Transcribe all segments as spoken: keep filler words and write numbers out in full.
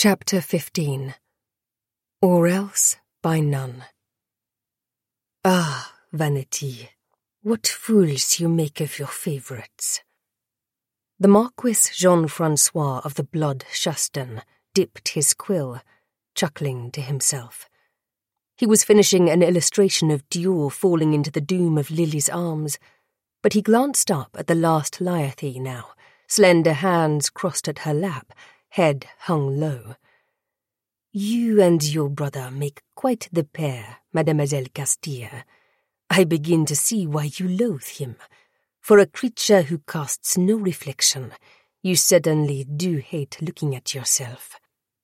Chapter fifteen. Or Else by None. Ah, vanity, what fools you make of your favourites. The Marquis Jean-Francois of the Blood Chasten dipped his quill, chuckling to himself. He was finishing an illustration of Dior falling into the doom of Lily's arms, but he glanced up at the last Liathe now, slender hands crossed at her lap, head hung low. You and your brother make quite the pair, Mademoiselle Castille. I begin to see why you loathe him. For a creature who casts no reflection, you certainly do hate looking at yourself.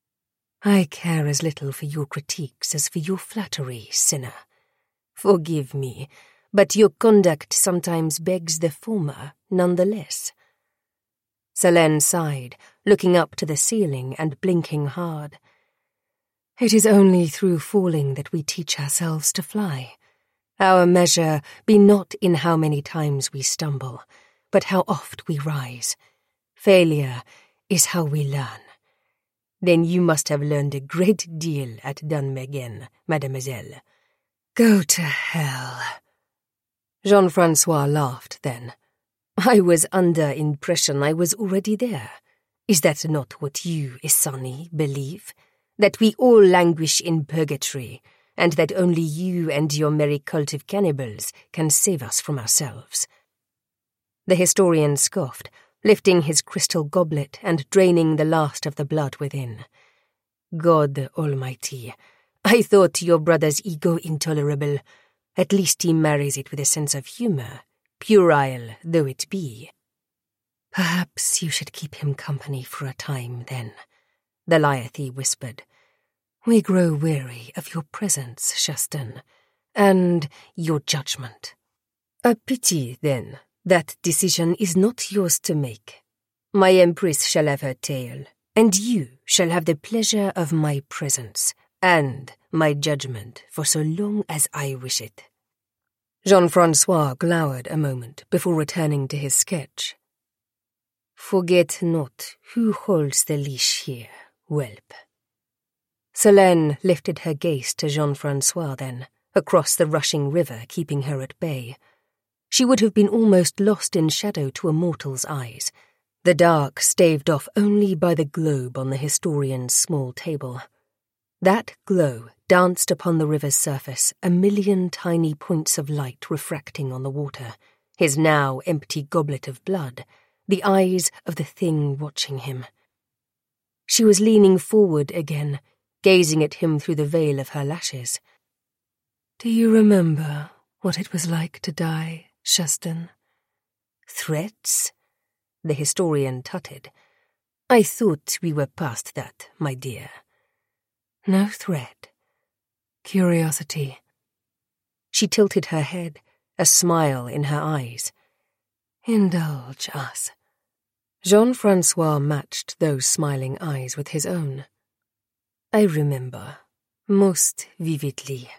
I care as little for your critiques as for your flattery, sinner. Forgive me, but your conduct sometimes begs the former, none the less. Selene sighed, looking up to the ceiling and blinking hard. It is only through falling that we teach ourselves to fly. Our measure be not in how many times we stumble, but how oft we rise. Failure is how we learn. Then you must have learned a great deal at Dunmegen, mademoiselle. Go to hell. Jean-Francois laughed then. I was under impression I was already there. Is that not what you, Esani, believe? That we all languish in purgatory, and that only you and your merry cult of cannibals can save us from ourselves? The historian scoffed, lifting his crystal goblet and draining the last of the blood within. God Almighty, I thought your brother's ego intolerable. At least he marries it with a sense of humour, puerile though it be. Perhaps you should keep him company for a time, then, the Liathe whispered. We grow weary of your presence, Chasten, and your judgment. A pity, then, that decision is not yours to make. My empress shall have her tale, and you shall have the pleasure of my presence, and my judgment for so long as I wish it. Jean-Francois glowered a moment before returning to his sketch. Forget not who holds the leash here, whelp. Selene lifted her gaze to Jean-Francois then, across the rushing river keeping her at bay. She would have been almost lost in shadow to a mortal's eyes, the dark staved off only by the globe on the historian's small table. That glow danced upon the river's surface, a million tiny points of light refracting on the water, his now empty goblet of blood, the eyes of the thing watching him. She was leaning forward again, gazing at him through the veil of her lashes. Do you remember what it was like to die, Chasten? Threats? The historian tutted. I thought we were past that, my dear. No threat. Curiosity. She tilted her head, a smile in her eyes. Indulge us. Jean-Francois matched those smiling eyes with his own. I remember, most vividly.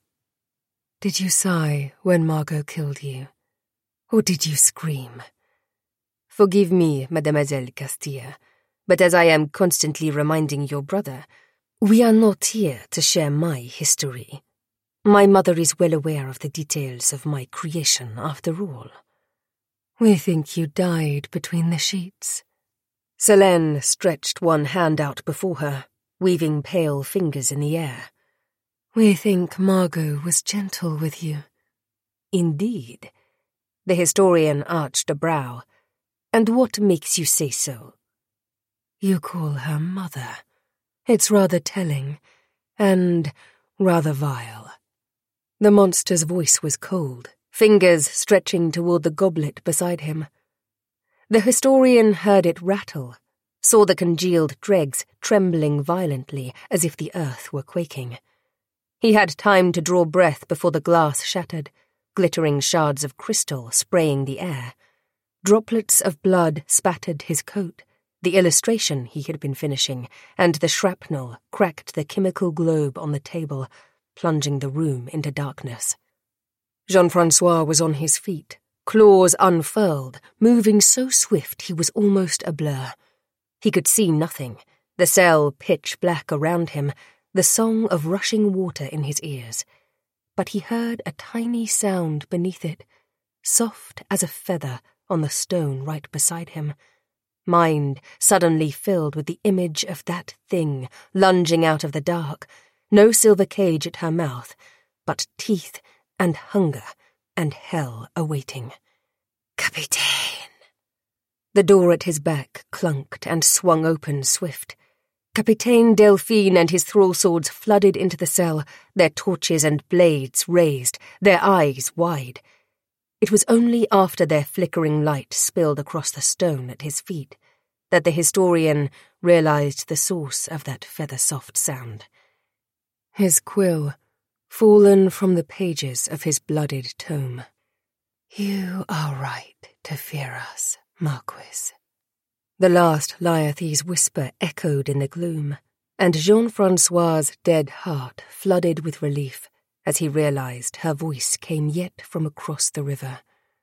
Did you sigh when Margot killed you? Or did you scream? Forgive me, Mademoiselle Castille, but as I am constantly reminding your brother, we are not here to share my history. My mother is well aware of the details of my creation, after all. We think you died between the sheets. Selene stretched one hand out before her, weaving pale fingers in the air. We think Margot was gentle with you. Indeed. The historian arched a brow. And what makes you say so? You call her mother. It's rather telling, and rather vile. The monster's voice was cold, fingers stretching toward the goblet beside him. The historian heard it rattle, saw the congealed dregs trembling violently as if the earth were quaking. He had time to draw breath before the glass shattered, glittering shards of crystal spraying the air. Droplets of blood spattered his coat, the illustration he had been finishing, and the shrapnel cracked the chemical globe on the table, plunging the room into darkness. Jean-Francois was on his feet, claws unfurled, moving so swift he was almost a blur. He could see nothing, the cell pitch black around him, the song of rushing water in his ears. But he heard a tiny sound beneath it, soft as a feather on the stone right beside him. Mind suddenly filled with the image of that thing lunging out of the dark, no silver cage at her mouth, but teeth and hunger and hell awaiting. Capitaine! The door at his back clunked and swung open swift. Capitaine Delphine and his thrall swords flooded into the cell, their torches and blades raised, their eyes wide. It was only after their flickering light spilled across the stone at his feet that the historian realized the source of that feather-soft sound. His quill, fallen from the pages of his blooded tome. You are right to fear us, Marquis. The last Liathie's whisper echoed in the gloom, and Jean-Francois's dead heart flooded with relief as he realized her voice came yet from across the river.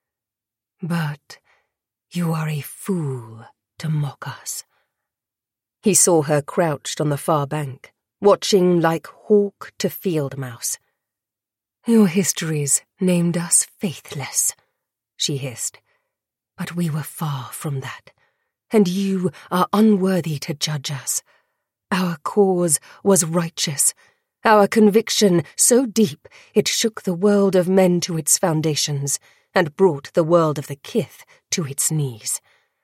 But you are a fool to mock us. He saw her crouched on the far bank, watching like hawk to field mouse. Your histories named us faithless, she hissed, but we were far from that, and you are unworthy to judge us. Our cause was righteous, our conviction so deep it shook the world of men to its foundations and brought the world of the kith to its knees.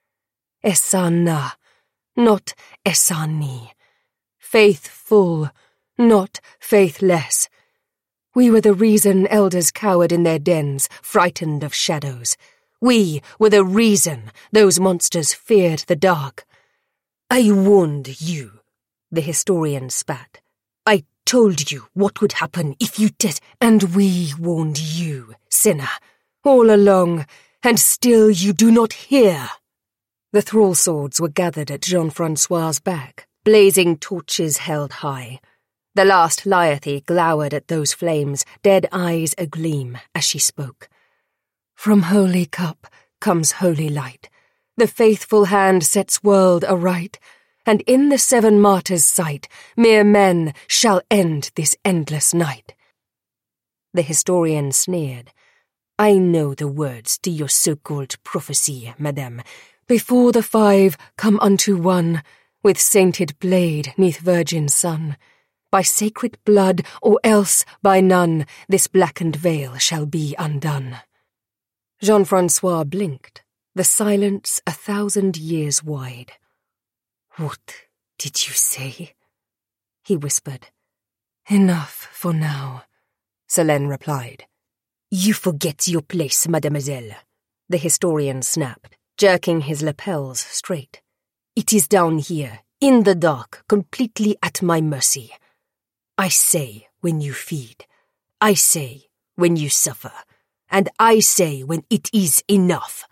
Esana, not Esani. Faithful, not faithless. We were the reason elders cowered in their dens, frightened of shadows. We were the reason those monsters feared the dark. I warned you, the historian spat. I told you what would happen if you did, and we warned you, sinner, all along, and still you do not hear. The thrall swords were gathered at Jean-Francois's back, blazing torches held high. The last Liathie glowered at those flames, dead eyes agleam as she spoke. From holy cup comes holy light. The faithful hand sets world aright, and in the seven martyrs' sight, mere men shall end this endless night. The historian sneered. I know the words to your so-called prophecy, madame. Before the five come unto one, with sainted blade neath virgin sun. By sacred blood, or else by none, this blackened veil shall be undone. Jean-Francois blinked, the silence a thousand years wide. What did you say? He whispered. Enough for now, Selene replied. You forget your place, mademoiselle, the historian snapped, jerking his lapels straight. It is down here, in the dark, completely at my mercy. I say when you feed, I say when you suffer, and I say when it is enough.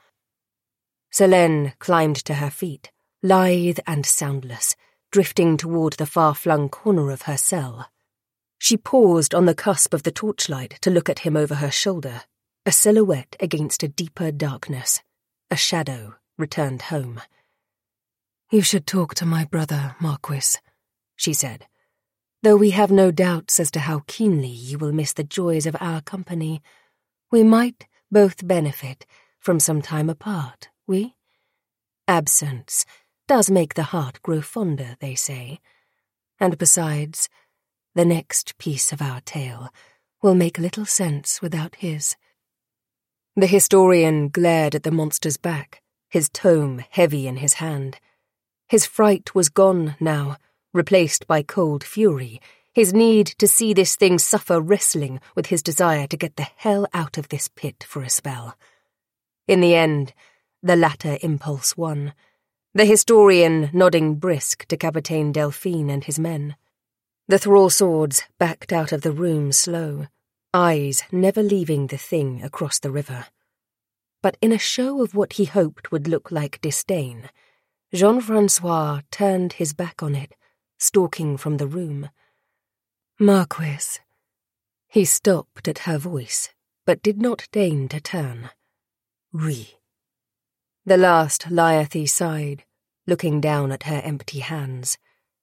Selene climbed to her feet, lithe and soundless, drifting toward the far-flung corner of her cell. She paused on the cusp of the torchlight to look at him over her shoulder, a silhouette against a deeper darkness, a shadow returned home. You should talk to my brother, Marquis, she said. Though we have no doubts as to how keenly you will miss the joys of our company, we might both benefit from some time apart, we? Absence does make the heart grow fonder, they say. And besides, the next piece of our tale will make little sense without his. The historian glared at the monster's back, his tome heavy in his hand. His fright was gone now, replaced by cold fury, his need to see this thing suffer wrestling with his desire to get the hell out of this pit for a spell. In the end, the latter impulse won, the historian nodding brisk to Capitaine Delphine and his men. The thrall swords backed out of the room slow, eyes never leaving the thing across the river. But in a show of what he hoped would look like disdain, Jean-Francois turned his back on it, stalking from the room. Marquis. He stopped at her voice, but did not deign to turn. Oui. The last Liathie sighed, looking down at her empty hands.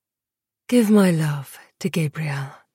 Give my love to Gabrielle.